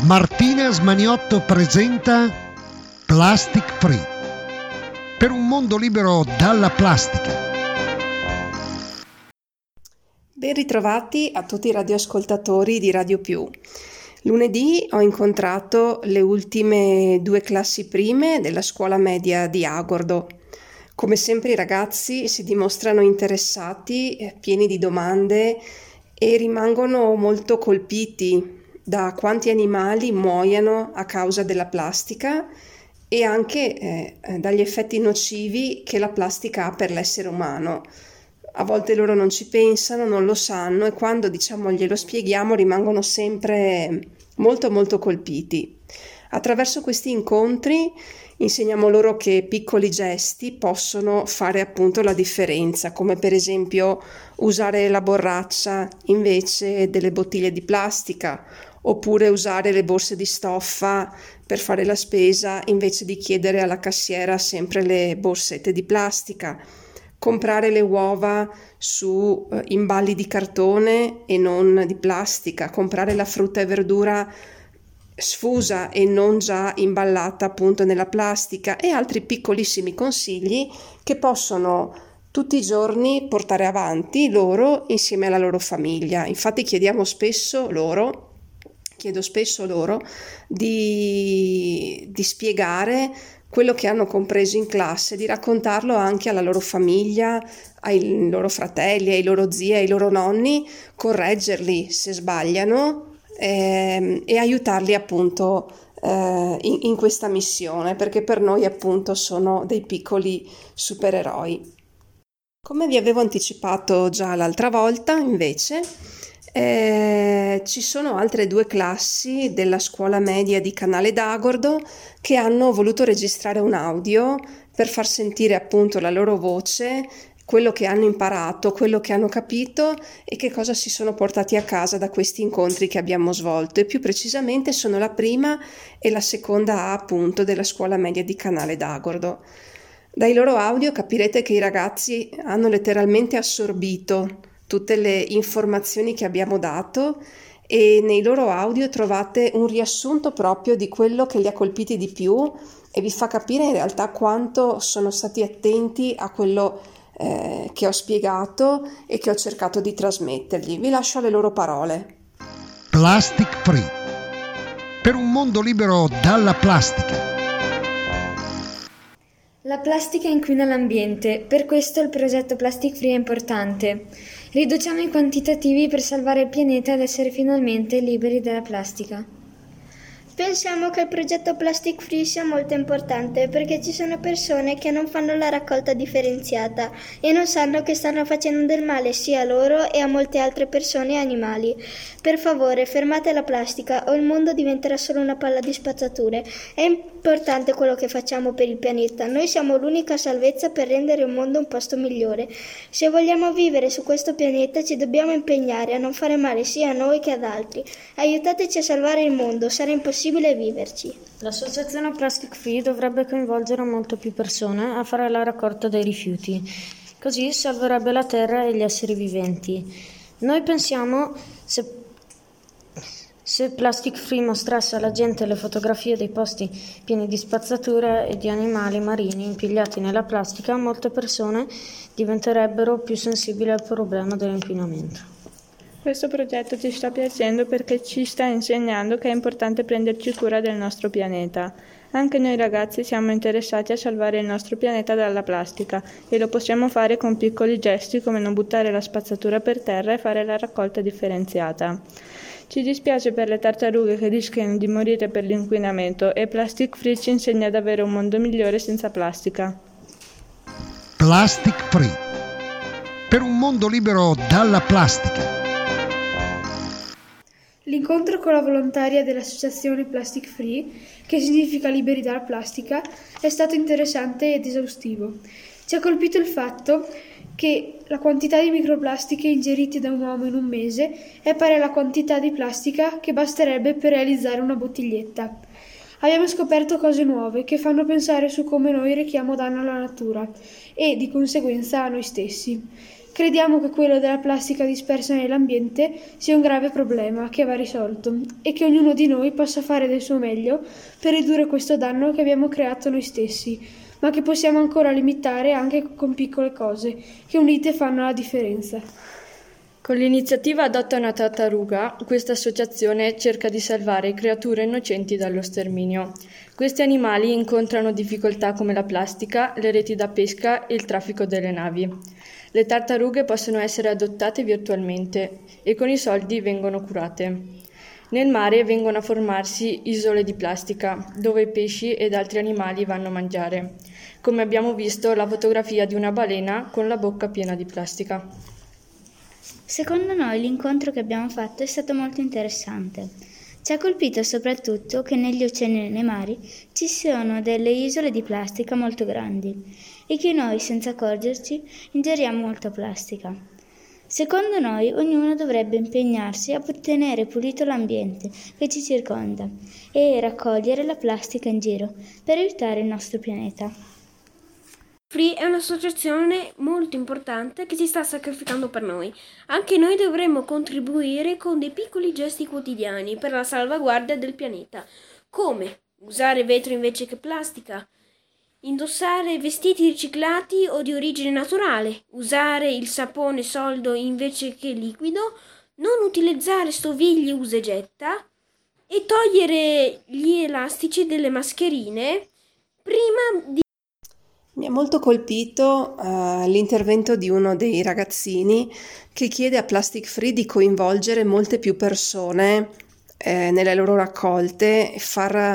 Martinez Maniotto presenta Plastic Free, per un mondo libero dalla plastica. Ben ritrovati a tutti i radioascoltatori di Radio Più. Lunedì ho incontrato le ultime 2 classi prime della scuola media di Agordo. Come sempre i ragazzi si dimostrano interessati, pieni di domande e rimangono molto colpiti da quanti animali muoiano a causa della plastica e anche dagli effetti nocivi che la plastica ha per l'essere umano. A volte loro non ci pensano, non lo sanno e quando glielo spieghiamo rimangono sempre molto colpiti. Attraverso questi incontri insegniamo loro che piccoli gesti possono fare appunto la differenza, come per esempio usare la borraccia invece delle bottiglie di plastica, oppure usare le borse di stoffa per fare la spesa invece di chiedere alla cassiera sempre le borsette di plastica, comprare le uova su imballi di cartone e non di plastica, comprare la frutta e verdura sfusa e non già imballata appunto nella plastica e altri piccolissimi consigli che possono tutti i giorni portare avanti loro insieme alla loro famiglia. Infatti chiedo spesso loro di spiegare quello che hanno compreso in classe, di raccontarlo anche alla loro famiglia, ai loro fratelli, ai loro zii, ai loro nonni, correggerli se sbagliano e aiutarli appunto in questa missione, perché per noi appunto sono dei piccoli supereroi. Come vi avevo anticipato già l'altra volta, invece, ci sono altre 2 classi della scuola media di Canale d'Agordo che hanno voluto registrare un audio per far sentire appunto la loro voce, quello che hanno imparato, quello che hanno capito e che cosa si sono portati a casa da questi incontri che abbiamo svolto, e più precisamente sono la prima e la seconda A appunto della scuola media di Canale d'Agordo. Dai loro audio capirete che i ragazzi hanno letteralmente assorbito tutte le informazioni che abbiamo dato e nei loro audio trovate un riassunto proprio di quello che li ha colpiti di più e vi fa capire in realtà quanto sono stati attenti a quello che ho spiegato e che ho cercato di trasmettergli. Vi lascio alle loro parole. Plastic Free, per un mondo libero dalla plastica. La plastica inquina l'ambiente, per questo il progetto Plastic Free è importante. Riduciamo i quantitativi per salvare il pianeta ed essere finalmente liberi dalla plastica. Pensiamo che il progetto Plastic Free sia molto importante perché ci sono persone che non fanno la raccolta differenziata e non sanno che stanno facendo del male sia a loro e a molte altre persone e animali. Per favore, fermate la plastica o il mondo diventerà solo una palla di spazzature. È importante quello che facciamo per il pianeta. Noi siamo l'unica salvezza per rendere il mondo un posto migliore. Se vogliamo vivere su questo pianeta ci dobbiamo impegnare a non fare male sia a noi che ad altri. Aiutateci a salvare il mondo, sarà impossibile viverci. L'associazione Plastic Free dovrebbe coinvolgere molto più persone a fare la raccolta dei rifiuti, così salverebbe la terra e gli esseri viventi. Noi pensiamo se Plastic Free mostrasse alla gente le fotografie dei posti pieni di spazzatura e di animali marini impigliati nella plastica, molte persone diventerebbero più sensibili al problema dell'inquinamento. Questo progetto ci sta piacendo perché ci sta insegnando che è importante prenderci cura del nostro pianeta. Anche noi ragazzi siamo interessati a salvare il nostro pianeta dalla plastica e lo possiamo fare con piccoli gesti come non buttare la spazzatura per terra e fare la raccolta differenziata. Ci dispiace per le tartarughe che rischiano di morire per l'inquinamento e Plastic Free ci insegna ad avere un mondo migliore senza plastica. Plastic Free, per un mondo libero dalla plastica. L'incontro con la volontaria dell'associazione Plastic Free, che significa liberi dalla plastica, è stato interessante ed esaustivo. Ci ha colpito il fatto che la quantità di microplastiche ingerite da un uomo in un mese è pari alla quantità di plastica che basterebbe per realizzare una bottiglietta. Abbiamo scoperto cose nuove che fanno pensare su come noi rechiamo danno alla natura e, di conseguenza, a noi stessi. Crediamo che quello della plastica dispersa nell'ambiente sia un grave problema che va risolto e che ognuno di noi possa fare del suo meglio per ridurre questo danno che abbiamo creato noi stessi, ma che possiamo ancora limitare anche con piccole cose che unite fanno la differenza. Con l'iniziativa Adotta una tartaruga, questa associazione cerca di salvare creature innocenti dallo sterminio. Questi animali incontrano difficoltà come la plastica, le reti da pesca e il traffico delle navi. Le tartarughe possono essere adottate virtualmente e con i soldi vengono curate. Nel mare vengono a formarsi isole di plastica, dove i pesci ed altri animali vanno a mangiare. Come abbiamo visto la fotografia di una balena con la bocca piena di plastica. Secondo noi l'incontro che abbiamo fatto è stato molto interessante. Ci ha colpito soprattutto che negli oceani e nei mari ci sono delle isole di plastica molto grandi e che noi, senza accorgerci, ingeriamo molta plastica. Secondo noi ognuno dovrebbe impegnarsi a tenere pulito l'ambiente che ci circonda e raccogliere la plastica in giro per aiutare il nostro pianeta. Free è un'associazione molto importante che si sta sacrificando per noi. Anche noi dovremmo contribuire con dei piccoli gesti quotidiani per la salvaguardia del pianeta, come usare vetro invece che plastica, indossare vestiti riciclati o di origine naturale, usare il sapone solido invece che liquido, non utilizzare stoviglie usa e getta e togliere gli elastici delle mascherine prima di... Mi ha molto colpito l'intervento di uno dei ragazzini che chiede a Plastic Free di coinvolgere molte più persone nelle loro raccolte e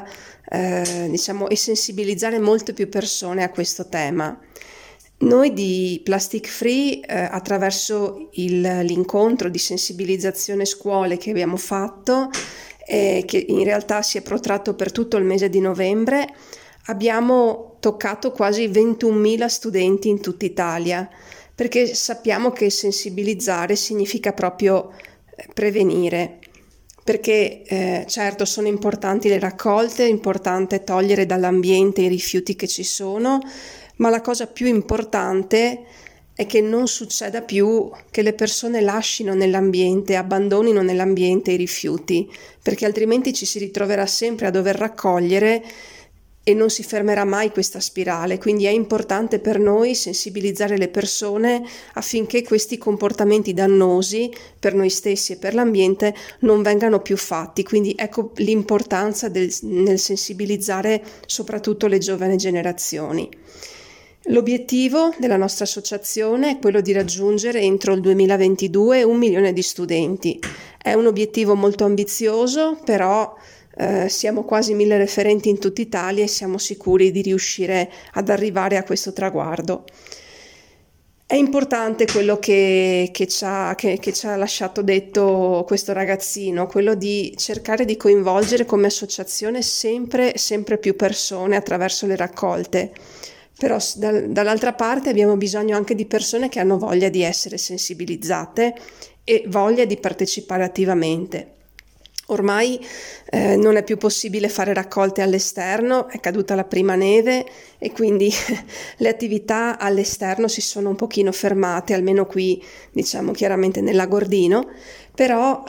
e sensibilizzare molte più persone a questo tema. Noi di Plastic Free, attraverso l'incontro di sensibilizzazione scuole che abbiamo fatto, che in realtà si è protratto per tutto il mese di novembre, abbiamo toccato quasi 21.000 studenti in tutta Italia, perché sappiamo che sensibilizzare significa proprio prevenire, perché certo sono importanti le raccolte, è importante togliere dall'ambiente i rifiuti che ci sono, ma la cosa più importante è che non succeda più che le persone lascino nell'ambiente, abbandonino nell'ambiente i rifiuti, perché altrimenti ci si ritroverà sempre a dover raccogliere e non si fermerà mai questa spirale. Quindi è importante per noi sensibilizzare le persone affinché questi comportamenti dannosi per noi stessi e per l'ambiente non vengano più fatti. Quindi ecco l'importanza nel sensibilizzare soprattutto le giovani generazioni. L'obiettivo della nostra associazione è quello di raggiungere entro il 2022 1 milione di studenti. È un obiettivo molto ambizioso, però siamo quasi 1.000 referenti in tutta Italia e siamo sicuri di riuscire ad arrivare a questo traguardo. È importante quello che ci ha lasciato detto questo ragazzino, quello di cercare di coinvolgere come associazione sempre più persone attraverso le raccolte. Però dall'altra parte abbiamo bisogno anche di persone che hanno voglia di essere sensibilizzate e voglia di partecipare attivamente. Ormai non è più possibile fare raccolte all'esterno, è caduta la prima neve e quindi le attività all'esterno si sono un pochino fermate, almeno qui diciamo chiaramente nell'Agordino, però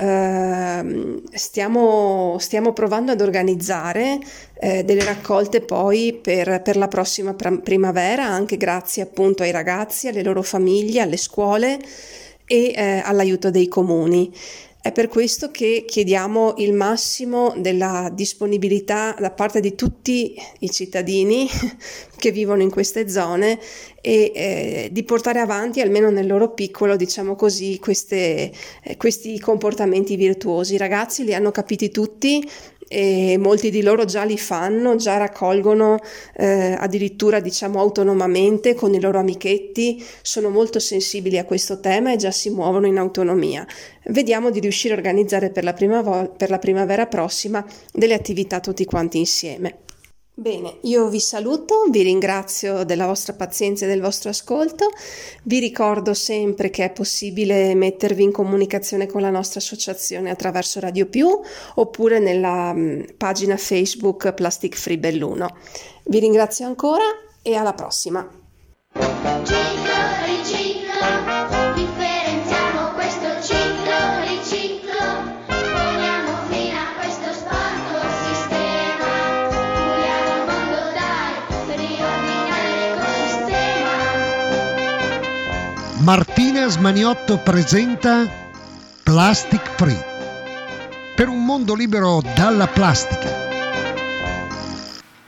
stiamo provando ad organizzare delle raccolte poi per la prossima primavera, anche grazie appunto ai ragazzi, alle loro famiglie, alle scuole e all'aiuto dei comuni. È per questo che chiediamo il massimo della disponibilità da parte di tutti i cittadini che vivono in queste zone e di portare avanti, almeno nel loro piccolo, diciamo così, questi comportamenti virtuosi. I ragazzi li hanno capiti tutti e molti di loro già li fanno, già raccolgono addirittura diciamo autonomamente con i loro amichetti, sono molto sensibili a questo tema e già si muovono in autonomia. Vediamo di riuscire a organizzare per la primavera prossima delle attività tutti quanti insieme. Bene, io vi saluto, vi ringrazio della vostra pazienza e del vostro ascolto, vi ricordo sempre che è possibile mettervi in comunicazione con la nostra associazione attraverso Radio Più oppure nella pagina Facebook Plastic Free Belluno. Vi ringrazio ancora e alla prossima! Martina Smaniotto presenta Plastic Free. Per un mondo libero dalla plastica.